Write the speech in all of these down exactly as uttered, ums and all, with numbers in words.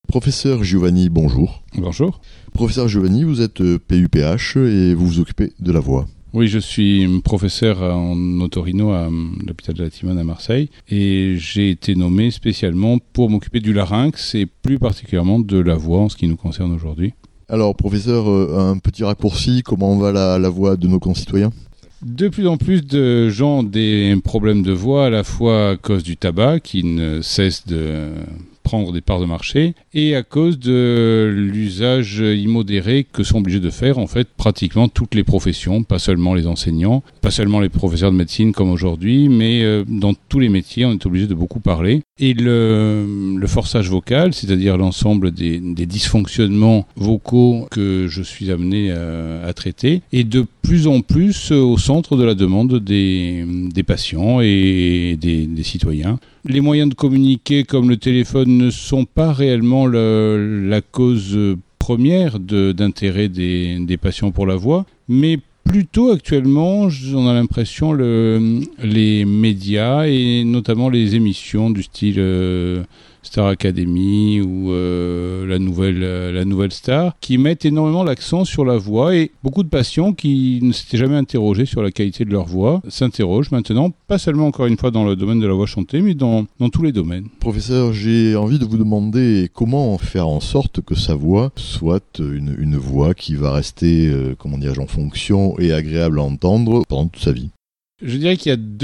Professeur Giovanni, bonjour. Bonjour. Professeur Giovanni, vous êtes P U P H et vous vous occupez de la voix. Oui, je suis professeur en otorino à l'hôpital de la Timone à Marseille et j'ai été nommé spécialement pour m'occuper du larynx et plus particulièrement de la voix en ce qui nous concerne aujourd'hui. Alors, professeur, un petit raccourci, comment va la, la voix de nos concitoyens ? De plus en plus de gens ont des problèmes de voix à la fois à cause du tabac qui ne cesse de prendre des parts de marché et à cause de l'usage immodéré que sont obligés de faire en fait pratiquement toutes les professions, pas seulement les enseignants, pas seulement les professeurs de médecine comme aujourd'hui, mais euh, dans tous les métiers on est obligé de beaucoup parler. Et le, le forçage vocal, c'est-à-dire l'ensemble des, des dysfonctionnements vocaux que je suis amené à, à traiter, est de plus en plus au centre de la demande des, des patients et des, des citoyens. Les moyens de communiquer comme le téléphone ne sont pas réellement le, la cause première de, d'intérêt des, des patients pour la voix, mais plutôt actuellement, on a l'impression le, les médias et notamment les émissions du style euh, Star Academy ou euh, la nouvelle euh, la nouvelle Star qui mettent énormément l'accent sur la voix et beaucoup de patients qui ne s'étaient jamais interrogés sur la qualité de leur voix s'interrogent maintenant, pas seulement encore une fois dans le domaine de la voix chantée, mais dans, dans tous les domaines. Professeur, j'ai envie de vous demander comment faire en sorte que sa voix soit une, une voix qui va rester, euh, comment dirais-je, en fonction et agréable à entendre pendant toute sa vie. Je dirais qu'il y a deux...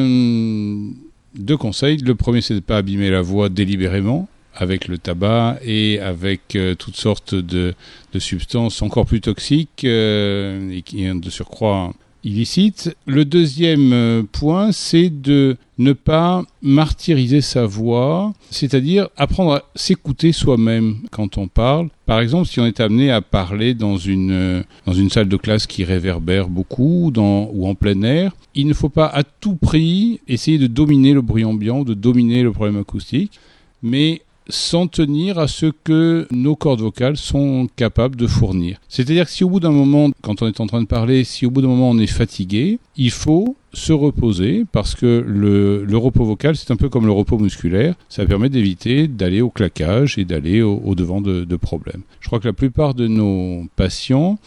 Euh, Deux conseils. Le premier, c'est de ne pas abîmer la voix délibérément avec le tabac et avec euh, toutes sortes de, de substances encore plus toxiques euh, et qui de surcroît illicites. Le deuxième euh, point, c'est de ne pas martyriser sa voix, c'est-à-dire apprendre à s'écouter soi-même quand on parle. Par exemple, si on est amené à parler dans une, euh, dans une salle de classe qui réverbère beaucoup dans, ou en plein air, il ne faut pas à tout prix essayer de dominer le bruit ambiant ou de dominer le problème acoustique, mais s'en tenir à ce que nos cordes vocales sont capables de fournir. C'est-à-dire que si au bout d'un moment, quand on est en train de parler, si au bout d'un moment on est fatigué, il faut se reposer parce que le, le repos vocal, c'est un peu comme le repos musculaire. Ça permet d'éviter d'aller au claquage et d'aller au, au devant de, de problèmes. Je crois que la plupart de nos patients,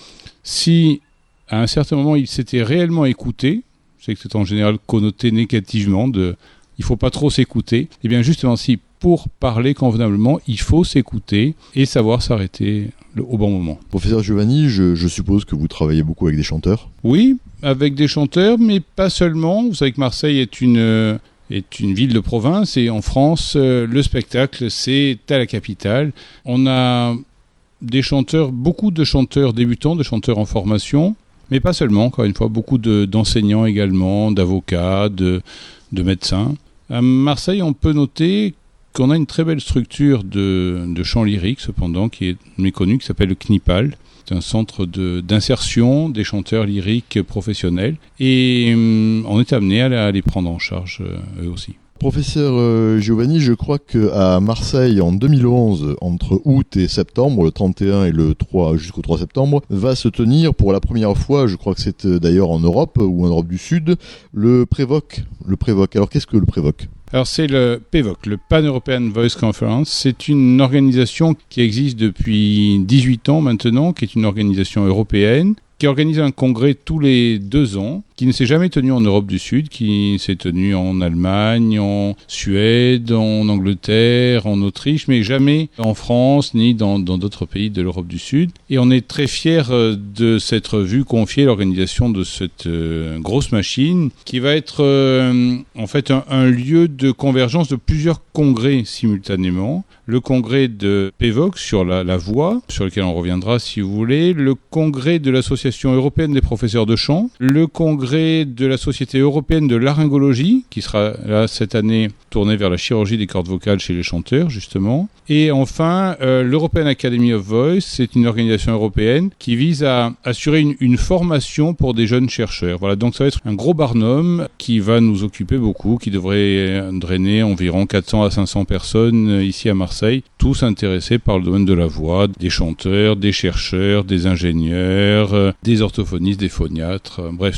si à un certain moment ils s'étaient réellement écoutés, c'est que c'est en général connoté négativement de il faut pas trop s'écouter, et bien justement si pour parler convenablement, il faut s'écouter et savoir s'arrêter le, au bon moment. Professeur Giovanni, je, je suppose que vous travaillez beaucoup avec des chanteurs ? Oui, avec des chanteurs, mais pas seulement. Vous savez que Marseille est une, euh, est une ville de province et en France, euh, le spectacle, c'est à la capitale. On a des chanteurs, beaucoup de chanteurs débutants, de chanteurs en formation, mais pas seulement, encore une fois, beaucoup de, d'enseignants également, d'avocats, de, de médecins. À Marseille, on peut noter qu'on a une très belle structure de, de chant lyrique, cependant, qui est méconnue, qui s'appelle le C N I P A L. C'est un centre de, d'insertion des chanteurs lyriques professionnels. Et hum, on est amené à, à les prendre en charge, euh, eux aussi. Professeur euh, Giovanni, je crois qu'à Marseille, en deux mille onze, entre août et septembre, le trente et un et le trois jusqu'au trois septembre, va se tenir pour la première fois, je crois que c'est d'ailleurs en Europe ou en Europe du Sud, le Prévoc. Le Prévoc. Alors qu'est-ce que le Prévoc ? Alors c'est le P V O C, le Pan-European Voice Conference. C'est une organisation qui existe depuis dix-huit ans maintenant, qui est une organisation européenne, qui organise un congrès tous les deux ans, qui ne s'est jamais tenu en Europe du Sud, qui s'est tenu en Allemagne, en Suède, en Angleterre, en Autriche, mais jamais en France ni dans, dans d'autres pays de l'Europe du Sud. Et on est très fiers de s'être vu confier l'organisation de cette euh, grosse machine, qui va être euh, en fait un, un lieu de convergence de plusieurs congrès simultanément. Le congrès de P V O C sur la, la voix, sur lequel on reviendra si vous voulez, le congrès de l'Association européenne des professeurs de chant, le congrès de la Société européenne de laryngologie, qui sera là cette année tourné vers la chirurgie des cordes vocales chez les chanteurs, justement. Et enfin, euh, l'European Academy of Voice, c'est une organisation européenne qui vise à assurer une, une formation pour des jeunes chercheurs. Voilà, donc ça va être un gros barnum qui va nous occuper beaucoup, qui devrait drainer environ quatre cents à cinq cents personnes ici à Marseille, tous intéressés par le domaine de la voix, des chanteurs, des chercheurs, des ingénieurs, des orthophonistes, des phoniatres, bref, tout le,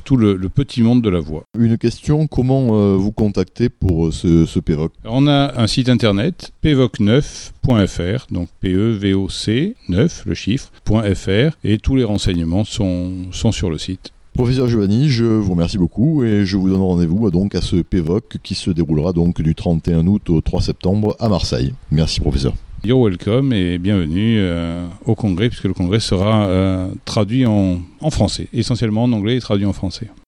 le petit monde de la voix. Une question, comment euh, vous contacter pour ce, ce P E V O C ? On a un site internet, p v o c neuf point f r, donc P E V O C neuf, le chiffre, .fr, et tous les renseignements sont, sont sur le site. Professeur Giovanni, je vous remercie beaucoup et je vous donne rendez-vous donc à ce P E V O C qui se déroulera donc du trente et un août au trois septembre à Marseille. Merci professeur. You're welcome et bienvenue euh, au congrès, puisque le congrès sera euh, traduit en, en français, essentiellement en anglais et traduit en français.